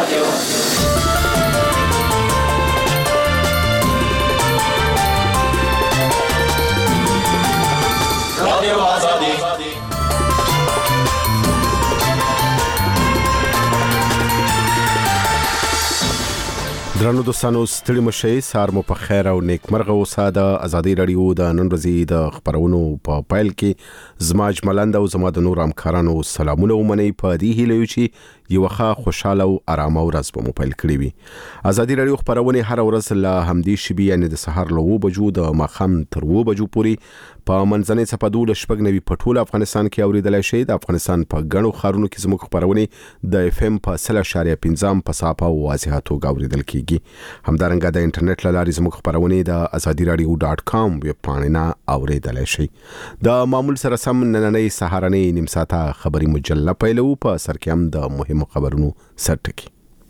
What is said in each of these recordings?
درنو دوستانو ستړي مشئ سار مو په خیر او نیکمرغه اوسه. د ازادي رادیو د نن ورځې د خبرونو په پایل کې زما اجملند او زما د نور همکارانو سلامونه ومنئ. په دې هیله چې یو ښه خوشاله او آرامه ورځ به مو پیل کړی وي. ازادي رادیو خبرونه هر ورځ له همدې شبي یعنی د سحر له 2 بجو د ماخام تر 2 بجو پورې په منځنۍ صفحه د شپږ نوي په ټول افغانستان کې اوریدلای شئ. د افغانستان په غنو خارونو کې زموږ خبرونه د اف ام په 0.5 په صافه او واضحه توګه اوریدل کیږي. همدارنګه د انټرنیټ لارې زموږ خبرونه د azadiradio.com ویب پاڼې نه اوریدلای شئ. د معمول سره سم نننۍ سهارنۍ نیم ساعته خبري مجله پیلو. په سر کې هم د مهمو خبرونو سرټکی.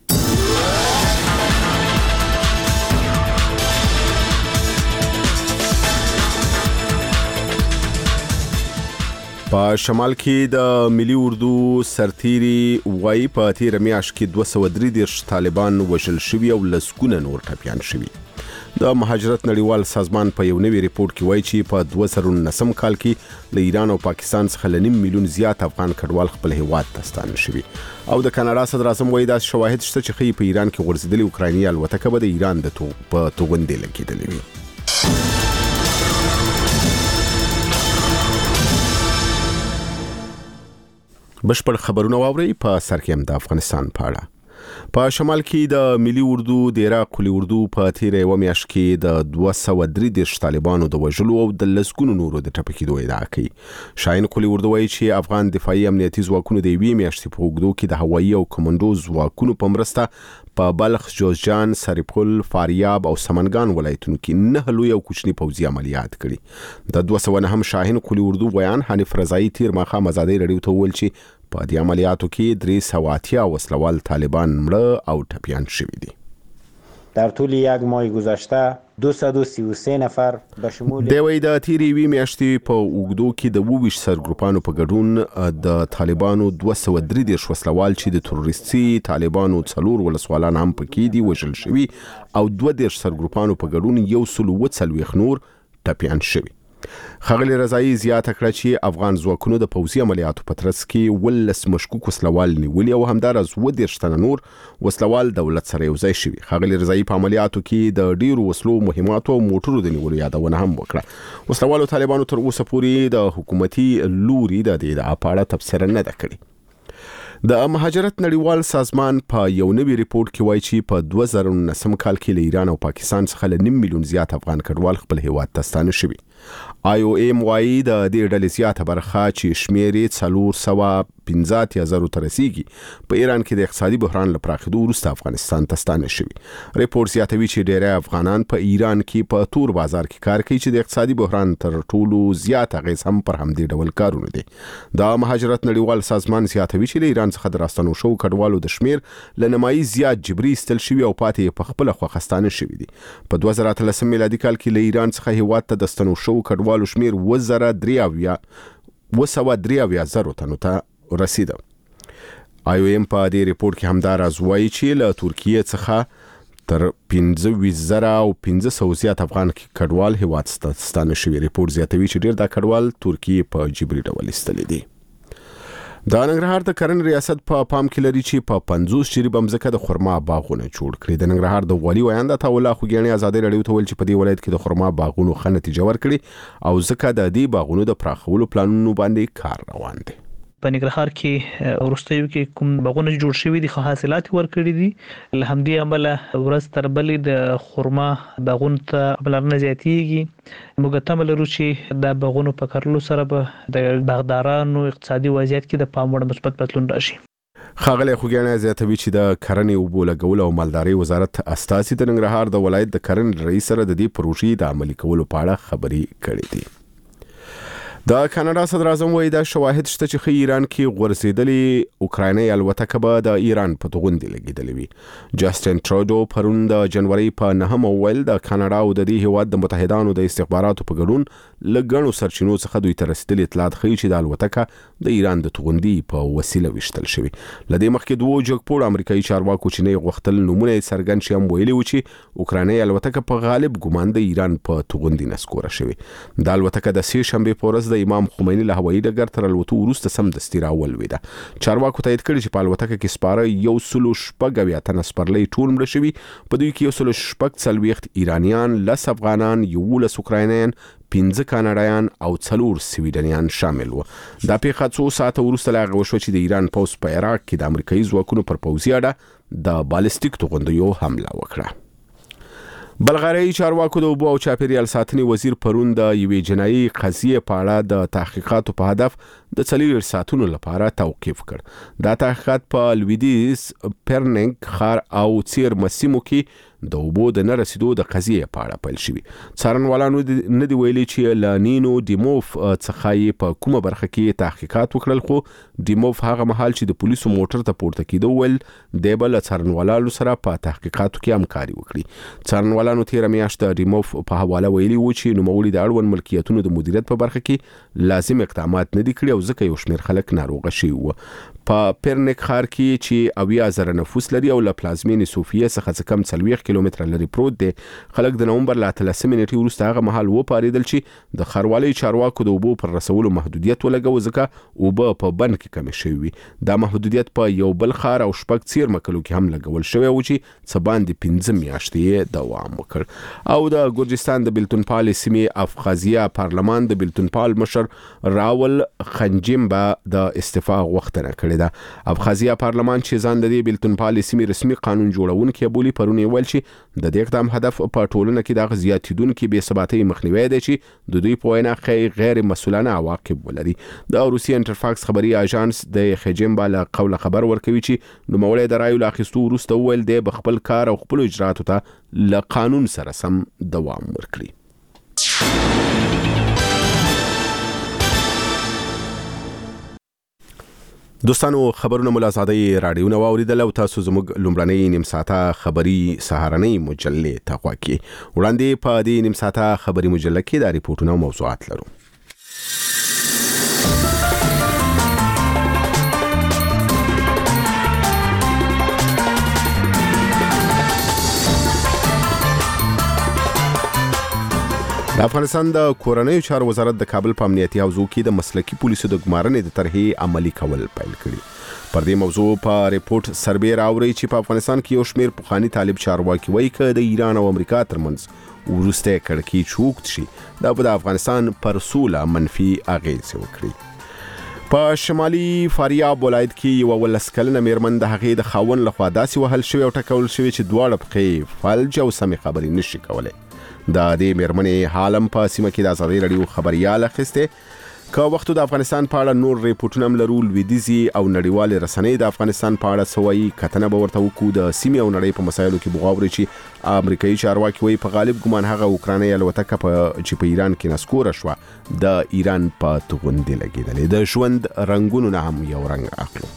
په شمال کې د ملي اردو سرتيري وای په تیر میاشت کې 233 طالبان وژل شوي او لسګونه نور ټپيان شوي. د مهاجرت نړیوال سازمان په یو نوي ریپورت کې وایي چې په 2019 کال کې له ایران او پاکستان څخه 1.5 میلیون زیات افغان کډوال خپل هیواد ته ستانه شوي. او د کاناډا صدر اعظم وایي دا شواهد شته چې په ایران کې غورځېدلې اوکرایني الوتکه به د ایران د په توغندې لګېدلې وي. بشپړ خبرونه واوري. په سر کې هم د افغانستان په اړه. په شمال کې د ملي اردو د عراق کلی اردو په تیر یو میاشت کې د 233 طالبانو د وژلو او د لسګونو نورو د ټپکېدو ادعا کوي. شاهین کلی اردو وایي چې افغان دفاعي امنیتي ځواکونو د یوې میاشتې په اوږدو کې د هوایي او کمانډو ځواکونو په مرسته په بلخ، جوزجان، سرپل، فاریاب او سمنګان ولایتونو کې 9 لوی او کوچني پوځي عملیات کړي. د 209 شاهین کلی اردو بیان حنیف رضایی تیر ماخام ازادي رادیو ته ویل چې په دې عملیاتو کې 380 وسلوال طالبان مړه او ټپيان شوي دي. در طول یک ماه گذشته 233 نفر به شمول د وی د تیری وی میاشتې په اوګدو کې د 22 سرګروپانو په ګډون د طالبانو 233 وسلوال چې د تروریستي طالبانو څلور ولسوالان هم پکې دي وژل شوي او 22 سرګروپانو په ګډون 140 نور ټپيان شوي. خغلی رضایی زیاته کړه چې افغان ځواکونو د پوځي عملیاتو په ترڅ کې ولس مشکوک وسلوال نیولي او همدارس 10 تنه نور وسلوال دولت سره یو ځای شوي. خغلی رضایی په عملیاتو کې د ډیرو وسلو مهماتو او موټرو د نیولو یادونه هم وکړه. وسلوالو طالبانو تر اوسه پورې د حکومتي لوري د دې اپاړه تفسیر نه ده کړې. د مهاجرت نړیوال سازمان په یو نوي ریپورت کې وایي چې په 2019 کال کې له ایران او پاکستان څخه 1.5 میلیون زیات افغان کډوال خپل هیواد ته ستانه شوي. IOM وایي د دې ډلې زیاته برخه چې شمیرې 415,000 ته رسیږي په ایران کې د اقتصادي بحران له پراخېدو وروسته افغانستان ته ستانه شوي. ریپورت زیاتوي چې ډېری افغانان په ایران کې په تور بازار کې کار کوي چې د اقتصادي بحران تر ټولو زیات اغیز هم پر همدې ډول کارونه دي. د مهاجرت نړیوال سازمان زیاتوي چې له ایران څخه د راستنو شو کډوالو د شمیر له نمایي زیات جبري استل شوي او پاتې په خپل خوښستانه شوي دي. په 2013 میلادي کال کې له ایران څخه هیواد ته د ستنو شو کډوالو شمیر 2,300 تنو ته رسیده. IOM په دې ریپورت کې همداراز وایي چې له ترکیه څخه تر 15,000 او 500 زیات افغان کډوال هیواد ته ستانه شوي. ریپورت زیاتوي چې ډېر د کډوال ترکیه په جبري ډول ایستلي دي. د ننګرهار د کرنې ریاست په پام کې لري چې په 50 جریب مځکه د خرما باغونه جوړ کړي. د ننګرهار د والي ویاند عطاالله خوګیاڼي ازادي رادیو ته ویل چې په دې ولایت کې د خرما باغونو ښه نتیجه ورکړي او ځکه د دې باغونو د پراخولو پلانونو باندې کار روان دی. په ننګرهار کې ورستیو کې کوم باغونه جوړ شوي دي خو حاصلات ورکړي دي. له همدې عمله ورځ تر بلې د خرما باغونو ته عملونه زیاتېږي. موږ تمه لرو چې د باغونو په کرلو سره به د باغدارانو اقتصادي وضعیت کې د پام وړ مثبت بدلون راشي. خاغلی خوګیاڼي زیاتوي چې د کرنې او بولګول او مالداري وزارت استازي د ننګرهار د ولایت د کرنې رئیس سره د دې پروژې د عملي کولو په اړه خبري کړې دي. د کاناډا صدر اعظم وایي دا شواهد شته چې ایران کې غورځېدلې اوکرایني الوتکه به د ایران په توغندې لګېدلې وي. جاستین ټروډو پرون د جنوري په 9 ویل د کاناډا او د دې هیواد د متحدانو د استخباراتو په ګډون لګڼو سرچینو څخه دوی ته رسیدلي اطلاعات ښیي چې د الوتکه د ایران د توغندې په وسیله وشتل شوی. لدې مخکې دوه جګپوړ امریکایي چارواکو چې نه غوښتل نمونه څرګند شي هم ویلي و چې اوکرایني الوتکه په غالب ګمان د ایران په توغندې نسکوره شوی. د الوتکه د سې شنبه په ورځ د امام خمیني له هوایي ډګر تر الوتو وروسته سمدستي راولویده. چارواکو تایید کړی چې په الوتکه کې سپاره 160 تنه سپرلۍ ټول مړه شوي. په دوی کې 140 ایرانیان، 10 افغانان، 11 اوکراینیان، 15 کاناډایان او 4 سویډنیان شامل وو. دا پیښه څو ساعته وروسته لا غوښه چې د ایران پوځ په عراق کې د امریکایي ځواکونو پر پوځي اډه د بالستیک توغندیو حمله وکړه. بلغاري چارواکو د اوبو او چاپیریال ساتنې وزیر پرون د یوې جنایي قضیې په اړه د تحقیقاتو په هدف د 4 ساعتونو لپاره توقیف کړ. دا تحقیقات په لویدیز پرنګ خار او څیر مسیمو کې د اوبو د نرسیدو د قضیې په اړه پیل شوی. څارنوالانو نه دی ویلي چې لانینو دیموف څخه په کومه برخه کې تحقیقات وکړل، خو دیموف هغه مهال چې د پولیسو موټر ته پورته کېده ول د بل څارنوالانو سره په تحقیقاتو کې همکاري وکړي. څارنوالانو تیر میاشت د دیموف په حواله ویلي و چې نوموړي د اړوند ملکیتونو د مدیریت په برخه کې لازم اقدامات نه دي کړی او ځکه یو شمېر خلک ناروغه شوي وو. په پرنک خار کې چې 80,000 نفوس لري او له پلازمینې صوفیه څخه کم 40 کیلومتره لري پروت دی، خلک د نومبر له 13 نیټې وروسته هغه مهال وپاریدل چې د خاروالۍ چارواکو د اوبو پر رسولو محدودیت ولګو ځکه اوبه په بند کې کم شوي وي. دا محدودیت په یو بل خار او شپږ څیر مکلو کې هم لګول شوی و چې څه باندې 15 میاشتې دوام وکړ. او د ګورجستان د بلتونپال سیمې افغازیه پارلمان د بلتونپال مشر راول خنجیمبا د استعفا غوښتنه کړې ده. افغازیه پارلمان چې ځان د بلتونپال سیمې رسمي قانون جوړونکي بولی پرون ویل چې د دې اقدام هدف په ټولنه کې د زیاتیدونکو بې ثباتۍ مخنیوی دی چې د دوی په وینا غیر مسؤلانه عواقب ولري. د روسي انټرفاکس خبري اژانس د خجمبا له قوله خبر ورکوي چې نوموړی د رایو له اخیستو وروسته ویل دی به خپل کار او خپل اجراتو ته له قانون سره سم دوام ورکړي. دوستانو خبرونه مل آزادۍ رادیو نو اوریدل او تاسو زموږ لومړنۍ نیم ساعته خبري سهارنۍ مجلې ته غواړئ. وړاندې په دې نیم ساعته خبري مجلې کې د ریپورتونو او موضوعات لرو. د افغانستان د کورنیو چارو وزارت د کابل په امنیتي حوزو کې د مسلکي پولیسو د ګمارنې د طرحې عملي کول پیل کړي. پر دې موضوع په ریپورت سروې راوړي چې په افغانستان کې یو شمېر پخواني طالب چارواکي وایي چې د ایران او امریکا ترمنځ وروسته کړکۍ چوکت شي دا به د افغانستان پر سوله منفي اغیزې وکړي. په شمالي فاریاب ولایت کې یو ولسکلنه میرمن د هغې د خاوند لخوا داسې وهل شوی او ټکول شوی چې دواړه پښې فلج او سمې خبرې نشي کولای. د دې میرمنې حالم په سیمه کې د آزادۍ رادیو خبريال اخیسته. که وختو د افغانستان په اړه نور ریپورتونه هم لرو، لویدیځي او نړیوال رسنۍ د افغانستان په اړه سوي کتنه به ورته وکړو. د سیمې او نړۍ په مسایلو کې بغاوري چې امریکایي چارواکي وایي په غالب ګمان هغه اوکرایني الوتکه چې په ایران کې نسکوره شوه د ایران په توغندې لګېدلې. د ژوند رنگونو نه هم یو رنگ اخلو.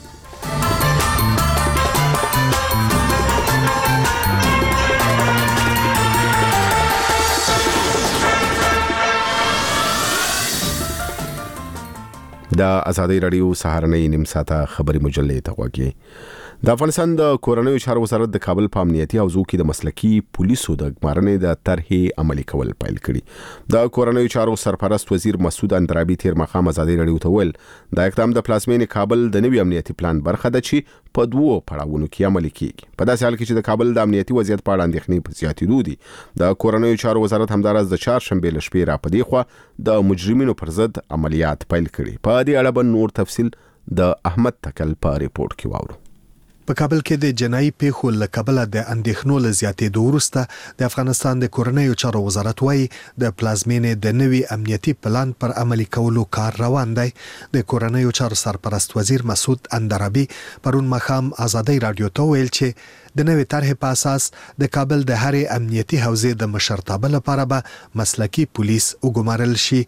د آزادۍ رادیو سهارنۍ نیم ساعته خبري مجلې ته غواړئ. د افغانستان د کورنیو چارو وزارت د کابل په امنیتي حوزو کې د مسلکي پولیسو د ګمارنې د طرحې عملي کول پیل کړي. د کورنیو چارو سرپرست وزیر مسعود اندرابي تیر مخام آزادۍ رادیو ته ویل دا اقدام د پلازمینې کابل د نوي امنیتي پلان برخه ده چې په دوو پړاوونو کې عملي کیږي. په داسې حال کې چې د کابل د امنیتي وضعیت په اړه اندېښنې په زیاتېدو دي، د کورنیو چارو وزارت همدارس د چهارشنبې له شپې را پدې خوا د مجرمینو پر ضد عملیات پیل کړي. په دې اړه به نور تفصیل د احمد تکل په ریپورت کې واورو. په کابل کې د جنایي پیښو له کبله د اندېښنو له زیاتېدو وروسته د افغانستان د کورنیو چارو وزارت وايي د پلازمینې د نوي امنیتي پلان پر عملي کولو کار روان دی. د کورنیو چارو سرپرست وزیر مسعود اندرابي پرون مخام آزادۍ رادیو ته ویل چې د نوې طرحې په اساس د کابل د هرې امنیتي حوزې د مشرتابه لپاره به مسلکي پولیس وګمارل شي.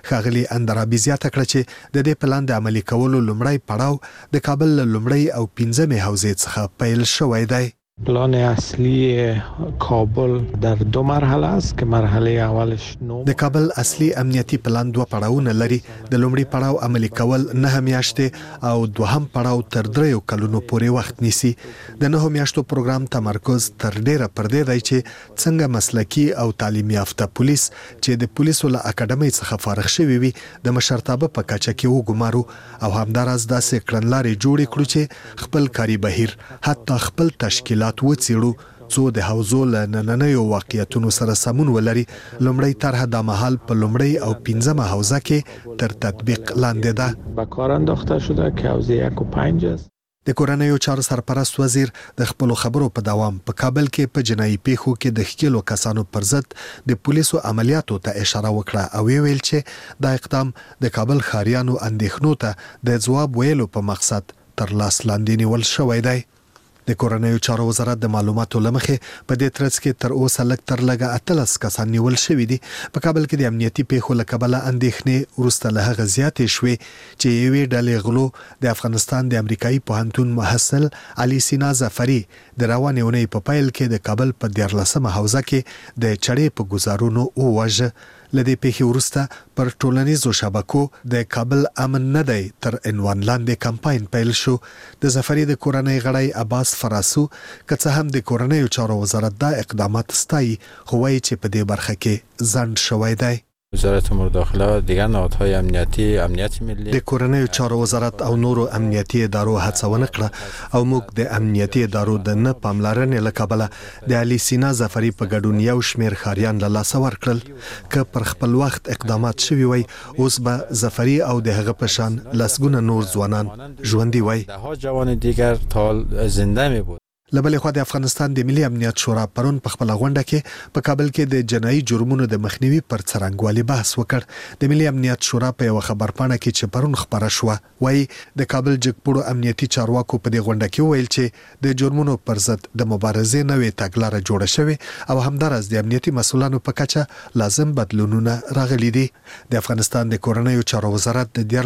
ښاغلي اندرابي زیاته کړه چې د دې پلان د عملي کولو لومړی پړاو د کابل لومړی او 15مې حوزې څخه پیل شوی دی. پلان اصلی کابل در 2 مرحله است که مرحله اولش د کابل اصلي امنیتي پلان 2 پړاوونه لري. د لومړي پړاو عملي کول 9 میاشتې او دوهم پړاو تر 3 کلونو پورې وخت نیسي. د 9 میاشتو پروګرام تمرکز تر ډیره پر دې دی چې څنګه مسلکي او تعلیم یافته پولیس چې د پولیسو له اکاډمۍ څخه فارغ شوي وي د مشرتابه په کچه کې وګمارو او همداراز داسې کړنلارې جوړې کړو چې خپل کاري بهیر حتی خپل تشکیلات وڅېړو څو د حوزو له نننیو واقعیتونو سره سمون ولري. لومړی طرح د مهال په لومړی او 15مه حوزه کې تر تطبیق لاندې ده. به کار انداخته شده که حوزه 1 و 5 است. د کورنیو چارو سرپرست وزیر د خپلو خبرو په دوام په کابل کې په جنایي پیښو کې د ښکېلو کسانو پر ضد د پولیسو عملیاتو ته اشاره وکړه او ویل چې دا اقدام د کابل ښاریانو اندېښنو ته د ځواب ویلو په مقصد تر لاس لاندې نیول شوی دی. د کورنیو چارو وزارت د معلوماتو لمخې په دې ترڅ کې تر اوسه لږ تر لږه 18 کسان نیول شوي دي. په کابل کې د امنیتي پیښو له کبله اندېښنې وروسته له هغه زیاتې شوې چې یوې ډلې غلو د افغانستان د امریکایي پوهنتون محصل علي سینا ظفري د روانې اونۍ په پیل کې د کابل په 14مه حوزه کې د چړې په ګزارونو وواژه. لدې پیښې وروسته پر ټولنیزو شبکو د کابل امن نه دی تر عنوان لاندې کمپاین پیل شو. د ظفري د کورنۍ غړی عباس فراسو که څه هم د کورنیو چارو وزارت دا اقدامات ستایي خو وایي چې په دې برخه کې ځنډ شوی دی. وزارت امور داخله و دیگر نهادهای امنیت ملی د کورنیو چارو وزارت او نورو امنیتي ادارو هڅونه کړه او موږ د امنیتي ادارو د نه پاملرنې له کبله د علي سینا ظفري په ګډون یو شمېر ښاریان له لاسه ورکړل. که پر خپل وخت اقدامات شوي وای اوس به ظفري او د هغه په شان لسګونه نور ځوانان ژوندي وای. ده جوان دیگر تا زنده می بود. له بلې خوا د افغانستان د ملي امنیت شورا پرون په خپله غونډه کې په کابل کې د جنایي جرمونو د مخنیوي پر څرنګوالي بحث وکړ. د ملي امنیت شورا په یوه خبرپاڼه کې چې پرون خپره شوه وایي د کابل جګپوړو امنیتي چارواکو په دې غونډه کې وویل چې د جرمونو پر ضد د مبارزې نوې تګلاره جوړه شوې او همداراز د امنیتي مسؤلانو په کچه لازم بدلونونه راغلي دي. د افغانستان د کورنیو چارو وزارت د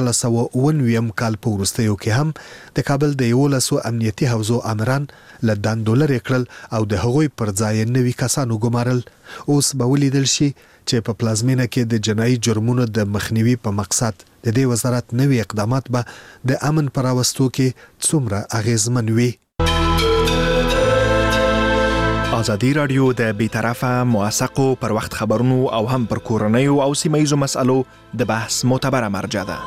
1999 کال په وروستیو کې هم د کابل د 11 امنیتي حوزو آمران له دندو لرې کړل او د هغوی پر ځای نوي کسان وګمارل. اوس به ولیدل شي چې په پلازمینه کې د جنایي جرمونو د مخنیوي په مقصد د دې وزارت نوي اقدامات به د امن پر راوستو کې څومره اغیزمن وي. ازادي رادیو د بیطرفه موثقو پر وخت خبرونو او هم پر کورنیو او سیمه‌ییزو مسألو د بحث معتبره مرجع ده.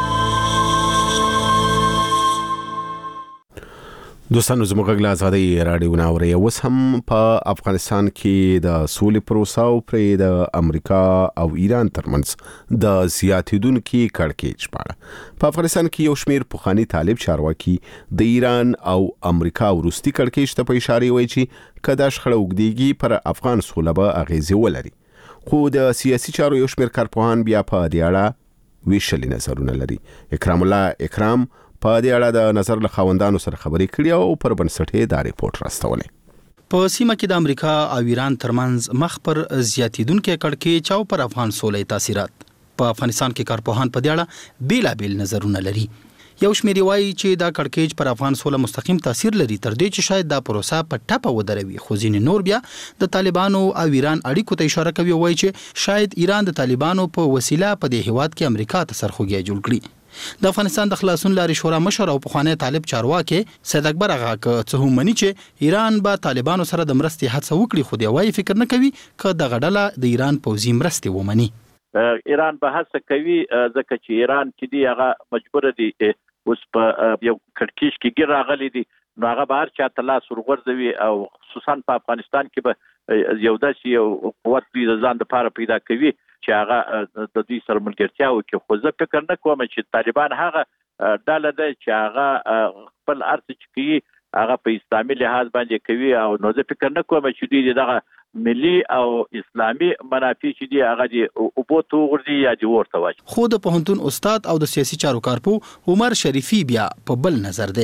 دوستانو زموږ غږ له ازادۍ راډیو نه اورئ. اوس هم په افغانستان کې د سولې پروسه او پرې د امریکا او ایران ترمنځ د زیاتېدونکي کړکېچ په اړه په افغانستان کې یو شمېر پخواني طالب چارواکي د ایران او امریکا وروستي کړکېچ ته په اشاره وایي چې که دا شخړه اوږدېږي پر افغان سوله به اغېزې ولري. خو د سیاسي چارو یو شمېر کارپوهان بیا په دې اړه ویشلي نظرونه لري. اکرام الله اکرام په دې اړه د نظر له خاوندانو سره خبرې کړې او پر بنسټ یې دا ریپورت راستولې. په سیمه کې د امریکا او ایران ترمنځ مخ پر زیاتیدونکو کړکېچ او پر افغان سولې تاثیرات. په افغانستان کې کارپوهان په دې اړه بیلابیل نظرونه لري. یو شمېر وایي چې دا کړکېچ پر افغان سوله مستقیم تاثیر لري تر دې چې شاید دا پروسه په ټپه ودروي. خو ځینې نور بیا د طالبانو او ایران اړیکو ته اشاره کوي او وایي چې شاید ایران د طالبانو په وسیله په دې هیواد کې امریکا ته سرخوږی جوړ کړي. د افغانستان د خلاصون لارې شورا مشر او پخوانی طالب چارواکي سید اکبر اغا که څه هم مني چې ایران به طالبانو سره د مرستې هڅه وکړي خو دی وايي فکر نه کوي که د غډله د ایران پوځي مرستې ومني. ایران به هڅه کوي ځکه چې ایران چې دی هغه مجبور دي اوس په یو کړکېچ کې ګیر راغلي دي نو هغه به هر چا ته لاس ورغورځوي او خصوصا په افغانستان کې به یو داسې یو قوت دوی د ځان لپاره پیدا کوي چې هغه د دوی سره ملګرتیا وکړي. خو زه فکر نه کوم چې طالبان هغه ډله ده چې هغه خپل ارڅ چې کوي هغه په اسلامي لحاظ باندې کوي او نو زه فکر نه کوم چې دوی دغه ملي او اسلامي منافع چې دی هغه دی او بوتو وردي یا دی ورته واچ. خو د پوهنتون استاد او د سیاسي چارو کارپو عمر شریفي بیا په بل نظر دی.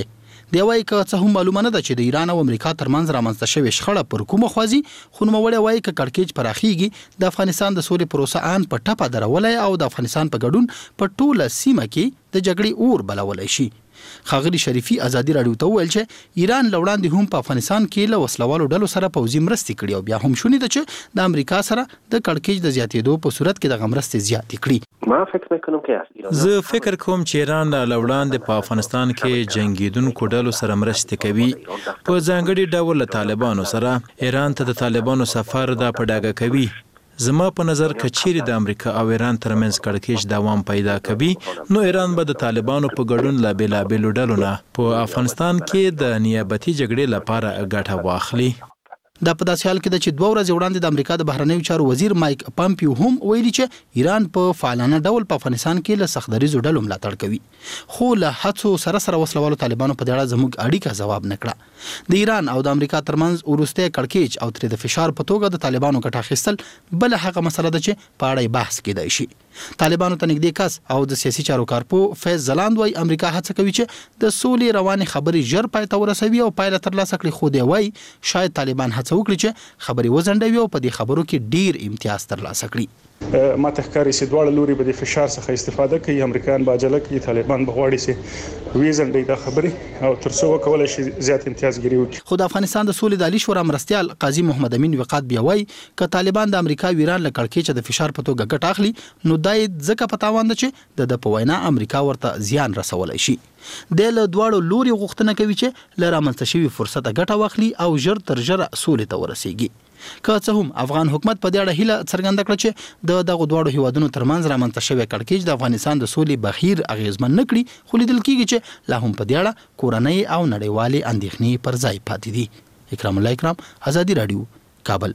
دی وايي که څه هم معلومه نه ده چې د ایران او امریکا ترمنځ رامنځته شوې شخړه پر کومه خوازي، خو نوموړی وايي که کړکېچ پراخیږي د افغانستان د سولې پروسه ان په ټپه درولای او د افغانستان په ګډون په ټوله سیمه کې د جګړې اور بلولای شي. ښاغلي شریفي ازادي راډیو ته وویل چې ایران لوړاندې هم په افغانستان کې له وسلوالو ډلو سره پوځي مرستې کړي او بیا هم شونې ده چې د امریکا سره د کړکېچ د زیاتېدو په صورت کې د مرستې زیاتې کړي. زه فکر کوم چې ایران له وړاندې په افغانستان کې جنگیدونکو ډلو سره مرستې کوي. په ځانګړي ډول له طالبانو سره ایران ته د طالبانو سفر دا په ډاګه کوي. زما په نظر کچېرې د امریکا او ایران ترمنځ کړکېچ دوام پیدا کوي نو ایران به د طالبانو په ګډون له بېلابېلو ډلو نه په افغانستان کې د نیابتي جګړې لپاره ګټه واخلي. دا په داسې حال کې ده چې 2 ورځې وړاندې د امریکا د بهرنیو چارو وزیر مایک پامپیو هم ویلي چې ایران په فعالانه ډول په افغانستان کې له سختدریزو ډلو ملاتړ کوي، خو له هڅو سره وسلوالو طالبانو په دې اړه زموږ اړیکه ځواب نه کړه. د ایران او د امریکا ترمنځ وروستی کړکېچ او ترې د فشار په توګه د طالبانو ګټه اخیستل بل هغه مسله ده چې په اړه بحث کېدای شي. طالبانو ته نږدې کس او د سیاسي چارو کارپو فیض زلاند وايي امریکا هڅه کوي چې د سولې روانې خبرې ژر پای ته ورسوي او پایله ترلاسه کړي، خو دی وايي شاید طالبان هڅه وکړي چې خبرې وزنډوي او په دې خبرو کې ډیر امتیاز ترلاسه کړي. ما ته ښکاري چې دواړه لوري به د فشار څخه استفاده کوي، امریکایان به عجله کوي، طالبان به غواړي چې ویزنډي دا خبرې او تر څو وکولای شي زیات امتیازګري وکړي. خو د افغانستان د سولې د عالی شورا مرستیال قاضي محمد امین وقات بیا وايي ک طالبان د امریکا او ایران له کړکېچ د فشار په توګه ګټه اخلي نو دای ځکه په تاوان ده چې د پوینا امریکا ورته زیان رسولای شي. د له دواړو لوري غوښتنه کوي چې له رامنځته شوي فرصت ګټه واخلي او ژر تر ژره سولې ته ورسیږي. که څه هم افغان حکومت په دې اړه هیله څرګنده کړه چې د دغه دواړو هیوادونو ترمنځ رامنځته شوی کړکېچ د افغانستان د سولې بهیر اغیزمن نه کړي، خو لیدل کېږي چې لا هم په دې اړه کورنۍ او نړیوالې اندېښنې پر ځای پاتې دي. اکرام الله اکرام، ازادي راډیو، کابل.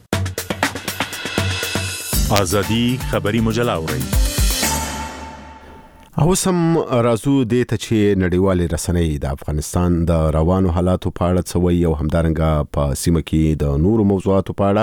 ازادي خبري مجله اورئ. اوسم رازو دې ته چې نړیوالې رسنۍ د افغانستان د روانو حالاتو په اړه څه وایي او همدارنګه په سیمه کې د نورو موضوعاتو په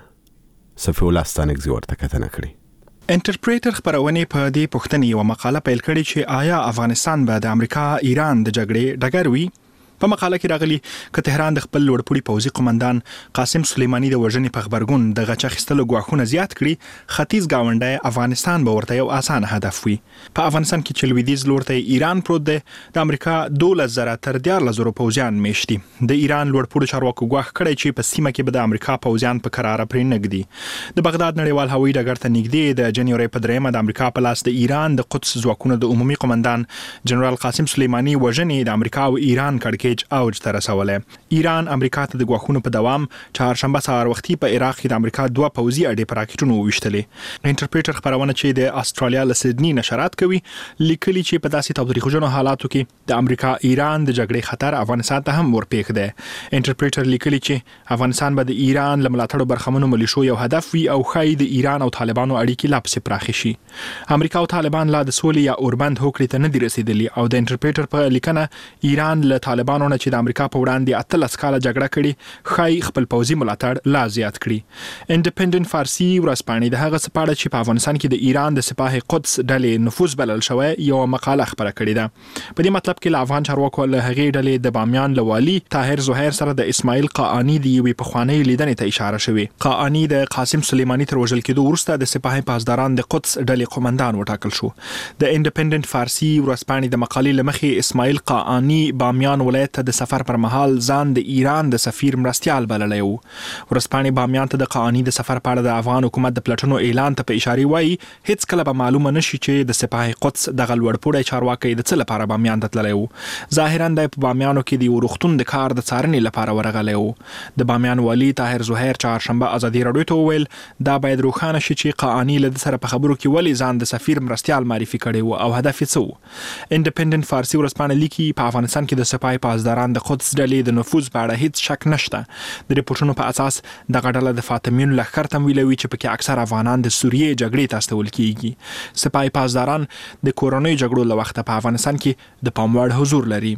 اړه صفي الله ستانکزي ورته کتنه کړې. انټرپریټر خبرونه په دې پوښتنې یو مقاله پیل کړې چې آیا افغانستان به د امریکا ایران د جګړې ډګر وي. په مقاله کې راغلي ک تهران د خپل لوړپوړي پوځي قومندان قاسم سلیمانی د وژنې په خبرګون د غچ اخیستلو غواخونه زیات کړي، ختیځ گاونډي افغانستان به ورته یو اسانه هدف وي. په افغانستان کې چې لویدیځ لور ته ایران پروت دی، د امریکا 12,000 تر 14,000 پوځیان میشتي. د ایران لوړپوړي چارواکو غواخ کړی چې په سیمه کې به د امریکا پوځیان په قرار پرې نګدي. د بغداد نړیوال هوایي ډګر ته نږدې د جنوري په 3 د امریکا په لاس د ایران د قدس ځواکونو د عمومي قومندان جنرال قاسم سلیمانی وژنې د امریکا او ایران کړکېچ اوج ته رسولې. ایران امریکا ته د غواخونو په دوام چهارشنبه سهار وختي په عراق کې د امریکا 2 پوځي اډې په راکټونو وویشتلې. انټرپریټر خبرونه چې د استرالیا له سیدنی نشرات کوي لیکلي چې په داسې تاوتریخجنو حالاتو کې د امریکا ایران د جګړې خطر افغانستان ته هم ورپېښ دی. انټرپریټر لیکلي چې افغانستان به د ایران له ملاتړو برخمنو ملیشو یو هدف وي او ښایي د ایران او طالبانو اړیکې لا پسې پراخې شي. امریکا او طالبان لا د سولې یا اوربند هوکړې ته نه دي رسیدلي او د انټرپریټر په لیکنه ایران له طالبانو نه چې د امریکا په وړاندې 13 کاله جګړه کړې ښایي خپل پوځي ملاتړ لا زیات کړي. انډیپندنت فارسي ورځپاڼې د هغه څه په اړه چې په افغانستان کې د ایران د سپاه قدس ډلې نفوذ بلل شوی یو مقاله خبره کړې ده. په دې مطلب کې له افغان چارواکو له هغې ډلې د بامیان له والي طاهر زهیر سره د اسماعیل قاانی د یوې پخوانۍ لیدنې ته اشاره شوې. قاانی د قاسم سلیمانی تر وژل کېدو وروسته د سپاه پاسداران د قدس ډلې قومندان وټاکل شو. د انډیپندنت فارسي ورځپاڼې د مقالې له مخې اسماعیل قاانی بامیان ولایت ته د سفر پر مهال ځان د ایران د سفیر مرستیال بللی و. ورځپاڼې بامیان ته د قاانی د سفر په اړه د افغان حکومت د پلټنو اعلان ته په اشاره وایي هیڅ کله به معلومه نشي چې د سپاه قدس د لوړپوړي چارواکي د څه لپاره بامیان ته تللی و. ظاهرا د بامیانو کې د ورختون د کار د څارنې لپاره ورغلی و. د بامیان والی طاهر زهیر چهارشنبه ازادي راډیو ته وویل دا باید روښانه شي چې قاانی له سره په خبرو کې ولې ځان د سفیر مرستیال معرفي کړي و او هدف یې څه و. انډیپندنت فارسي ورځپاڼه لیکي په افغانستان کې د سپاه پاسداران د قدس ډلې د نفوذ په اړه هیڅ شک نشته. د ریپورتونو په اساس دغه ډله د فاطمیون لښکر تمویلوي چې پکې اکثر افغانان د سوریې جګړې ته استول کیږي. سپاه پاسداران د کورونی جګړو له وخته په افغانستان کې د پام وړ حضور لري.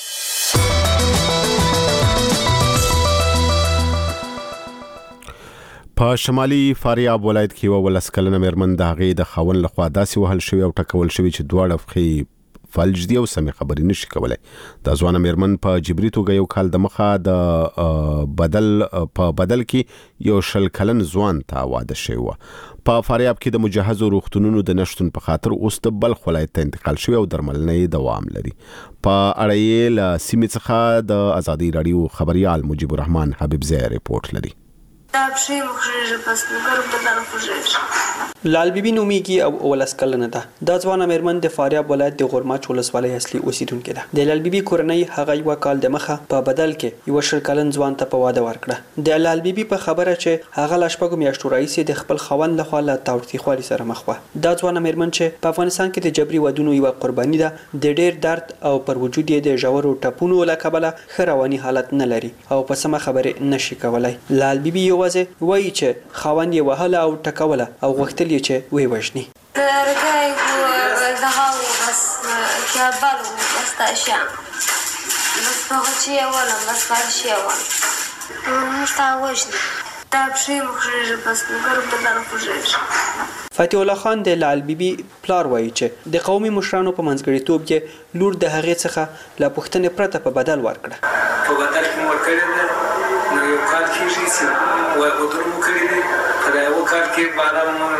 په شمالي فاریاب ولایت کې 12 کلنه مېرمن د هغې د خاوند لخوا داسې وهل شوې او ټکول شوې چې دواړه فلج دي او سمې خبرې نشي کولای. د ځوان میرمن په جبري توګه یو کال د مخه د بدل کې یو 20 کلن ځوان ته واده شوی و. په فاریاب کې د مجهزو روغتونونو د نشټون په خاطر اوس د بلخ ولایت ته انتقال شوی او درملنې دوام لري. په اړه یې له سیمې څخه د ازادي رادیو خبريال مجيب الرحمن حبیبزی ریپورت لري. لال بیبي نومیږي او ولس کلنه ده. د ځوانه میرمن د فاریاب ولایت د غورماچ ولسوالۍ اصلي اوسیدونکې ده. د لال بیبي کورنۍ هغه یو کال د مخه په بدل کې یو 20 کلن ځوان ته په واده ورکړه. د لال بیبي په خبره چې هغه لا شپږ میاشتو راهیسې د خپل خاوند لخوا له تاوتریخوالي سره مخ و. د ځوانه میرمن چې په افغانستان کې د جبري ودونو یو قرباني ده، د ډېر درد او پر وجود یې د ژورو ټپونو له کبله ښه رواني حالت نه لري او په سمه خبرې نشي کولای. لال بیبي یوازې وایي چې خاوند یې وهله او ټکوله او غوښتل یې چې ویې وژني. فتح الله خان د لال بیبي پلار وایي چې د قومي مشرانو په منځګړیتوب کې لور د هغې څخه له پوښتنې پرته په بدل ورکړه. په بدل کې مو ورکړې ده نو یو کال کېږي چې ودونه مو کړي دي. په دا یو کال کې بعد مو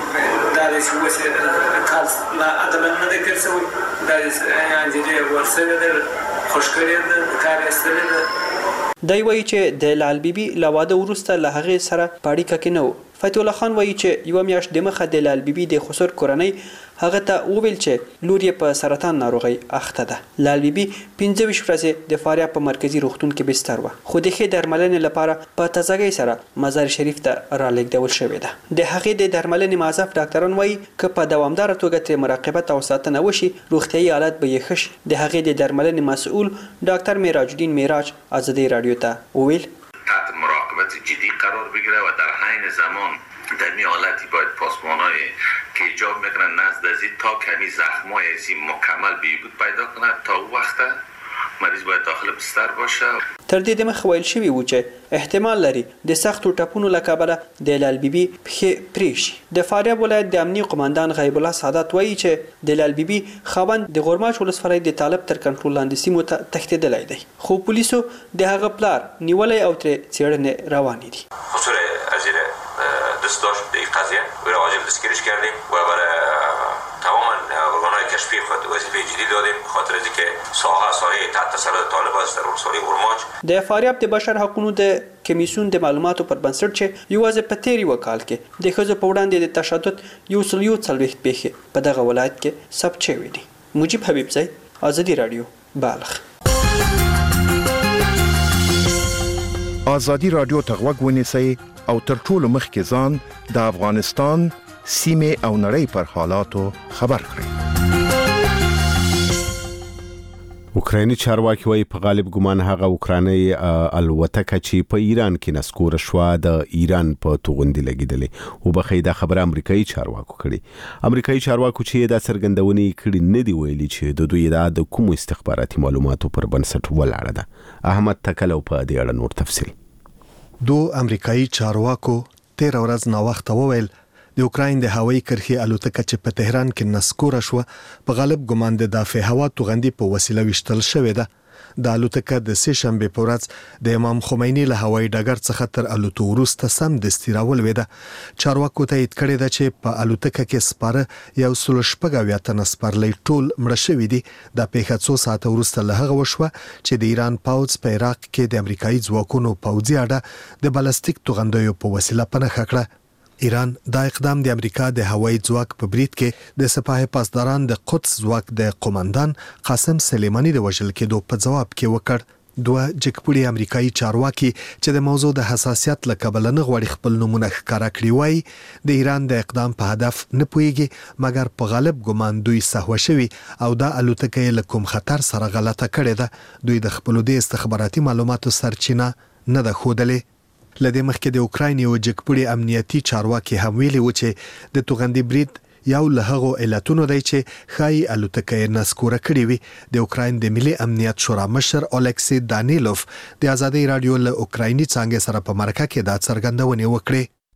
دا چې اوس کال لا عدالت نه دی تېر شوی. دا نجلۍ ورسوې ده، خوش کړې ده، کار یې ایستلی ده. دی وایي چې د لال بیبي له واده وروسته له هغې سره په اړیکه کې نه و. فتح الله خان وایي چې یوه میاشت د مخه د لال بیبي د خسر کورنۍ هغه ته وویل چې لور یې په سرطان ناروغۍ اخته ده. لال بیبي 25 ورځې د فاریاب په مرکزي روغتون کې بستر وه، خو د ښې درملنې لپاره په تازګۍ سره مزار شریف ته رالېږدول شوې ده. د هغې د درملنې معزف ډاکټران وایي که په دوامداره توګه ترې مراقبت او ساتنه وشي روغتیایي حالت به یې ښه شي. د هغې د درملنې مسؤل ډاکټر معراج الدین معراج ازادي رادیو ته وویل تحت مراقبت جدی قرار بگیره و در حین زمان در می حالتی باید پاسمانای که ایجاب میکنن نزد ازی تا کمی زخمای ازی مکمل بهبود پیدا کنه. تا او وقت مریض باید داخل بستر باشه. تر دې دمخه ویل شوي وو چې احتمال لري د سختو ټپونو له کبله د لال بیبي پښې پرې شي. د فاریاب ولایت د امنیه قماندان غیب الله سعادت وایي چې د لال بیبي خاوند د غورماچ ولسوالۍ د طالب تر کنټرول لاندې سیمو ته تښتېدلی دی، خو پولیسو د هغه پلار نیولی او ترې څېړنې روانې دي. حضور وزیر دست داشت به این قضیه و را عاجل دستگیرش کردیم و برای تمام ارگان‌های کشفی خود وظیفه جدی دادیم خاطر از اینکه ساحه تحت تسلط طالبان است در ولسوالۍ غورماچ. د فاریاب د بشر حقوقو د کمیسیون د معلوماتو پر بنسټ چې یوازې په تیر یو کال کې د ښځو په وړاندې د تشدد 140 پیښې په دغه ولایت کې ثبت شوې دي. مجيب حبیبزی، ازادي رادیو، بالغ. ازادي رادیو ته غوږ ونیسئ او تر ټولو مخکې ځان د افغانستان سیمې او نړۍ پر حالاتو خبر کړئ. اوکرایني چارواکي وايي په غالب ګمان هغه اوکراني الوتکه چې په ایران کې نسکور شو د ایران په توغندي لګیدلې او بخیدا خبره امریکایي چارواکو کړي. امریکایي چارواکو چې دا څرګندونې کړي نه دی ویلي چې د دوی د کوم استخباراتي معلوماتو پر بنسټ ولاړه ده. احمد تکلو په دې اړه نور تفصیل. دو امریکایي چارواکو 13 ورځ نا وخت وویل د اوکراین د هوایي کرښې الوتکه چې په تهران کې نسکوره شو په غالب ګمان د دافع هوا توغندي په وسیله وشتل شوې ده. د الوتکه د سه شنبه په ورځ د امام خمیني له هوایي ډګر څخه تر الوتو وروسته سم دستي راولوي ده. چارواکو تایید کړی ده چې په الوتکه کې سپاره یو سل شپږ تنه سپرلۍ ټول مړه شوي دي. د پیښه څو ساعت وروسته له هغه وشوه چې د ایران پوځ په عراق کې د امریکایي ځواکونو پوځي اډه د بالستیک توغندیو په وسیله پنهخه کړه. ایران دا اقدام د امریکا د هوایي ځواک په برید کې د سپاه پاسداران د قدس ځواک د قومندان قاسم سلیمانی د وژل کېدو په جواب کې وکړ. دوه جګپوړي امریکایي چارواکي چې د موضوع د حساسیت له کبله نه غواړي خپل نمونه ښکاره کړي وایي د ایران د اقدام په هدف نه پوهیږي مګر په غالب ګمان دوی سهوه شوي او دا الوتکه یې له کوم خطر سره غلطه کړې ده. دوی د خپلو د استخباراتي معلوماتو سرچینه نه ده ښودلې. لدې مخکې د اوکراین یو جګپوړي امنیتي چارواکي هم ویلي و چې د توغندي برید یو له هغو علتونو دی چې ښایي الوتکه یې نسکوره کړې وي. د اوکراین د ملي امنیت شورا مشر الیکسی دانیلوف د ازادي رادیو له اوکرایني څانګې سره په مرکه کې دا څرګندونې وکړې.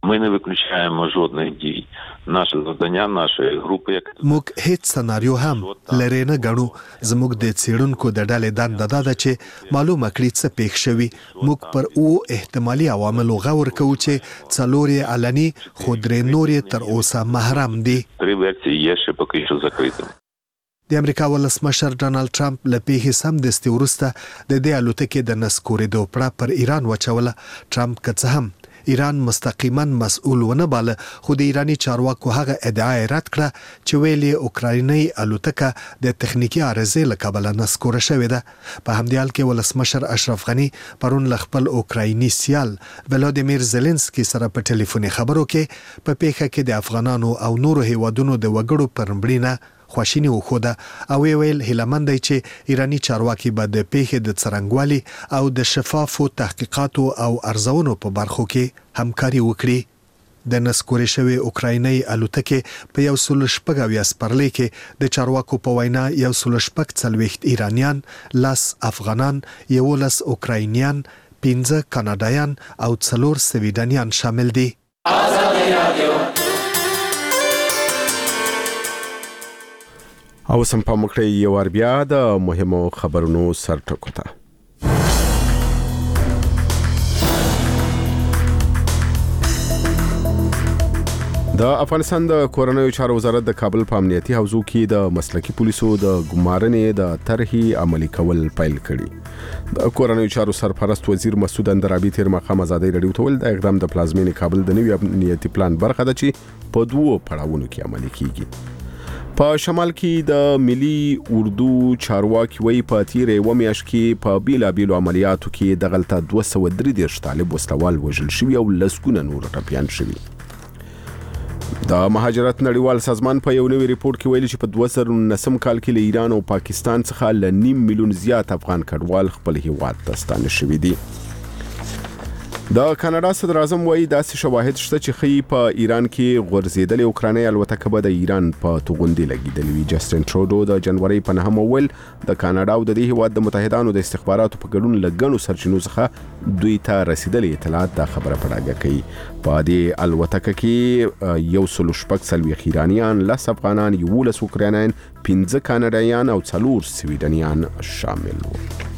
Ми не виключаємо жодних дій. Наше завдання, нашої групи, як موږ هیڅ سناریو هم لري نه غنو. زموږ د څېړونکو د ډلې دنده دا چې معلومه کړي څه پیښ شوي. موږ پر احتمالي عواملو غور کوو چې څلور یې علني خو درې نور یې تر اوسه محرم دي. 3 версії є ще поки що закритими. د امریکا ولسمشر ډانلډ ټرمپ له پیښې سمدستي وروسته د دې الوتکې د نسکورېدو پړه پر ایران وچوله. ټرمپ که څه هم ایران مستقیما مسؤل ونه باله، خو د ایرانی چارواکو هغه ادعا رد کړه چې ویلي اوکرایني الوتکه د تخنیکی عارضې له کبله نسکوره شوې ده. په همدې حال کې ولسمشر اشرف غنی پرون له خپل اوکرایني سیال ولادیمیر زيلنسکي سره په ټلیفوني خبرو کې په پیښه کې د افغانانو او نورو هیوادونو د وګړو پر مړینه خواشینی وخوده او ویل هیلمندای چې ایرانی چارواکي به د پیښې د څرنګوالي او د شفافو تحقیقاتو او ارزونو په برخو کې همکاري وکړي. د نسکورې شوی اوکرایني الوتکې په 116 سپرلي کې د چارواکو په وینا 116 ایرانیان، 10 افغانان، 11 اوکراینیان، 15 کاناډایان او 4 سویډنیان شامل دي. او سم په مکړې یو ور بیا د مهمو خبرونو سرټکو ته. د افغانستان د کورنیو چارو وزارت د کابل په امنیتي حوزو کې د مسلکي پولیسو د ګمارنې د طرحې عملي کول پیل کړي. د کورنیو چارو سرپرست وزیر مسعود اندرابي تیر مخام ازادي رادیو ته ویل د اقدام د پلازمینې کابل د نوي امنیتي پلان برخه ده چې په 2 پړاوونو کې عملي کیږي. په شمال کې د ملي اردو چارواکي وی په تیر و میاشت کې په بیلابیلو عملیاتو کې د غلطه 233 طالب وسلوال وژل شوی او لسګونه نور ټپيان شوی. د مهاجرت نړیوال سازمان په یو نوی ریپورت کې ویلي چې په 2019 کال کې له ایران او پاکستان څخه ل 1.5 میلیون زیات افغان کډوال خپل هیواد ته ستانه شوي دي. د کاناډا صدر اعظم وایي داسې شواهد شته چې خي په ایران کې غورځېدلې اوکراني الوتکه به د ایران په توغندي لګیدلې وي. جسټین ټروډو د جنوري په 9 ویل د کاناډا او د دې هیواد د متحدانو د استخباراتو په ګډون لګنو سرچینو څخه دوی ته رسیدلې اطلاعات د خبره پړاګه کوي. په دې الوتکه کې 116 ایرانیان، 10 افغانان، 11 اوکرانیان، 15 کاناډایان او 4 سویډنیان شامل وو.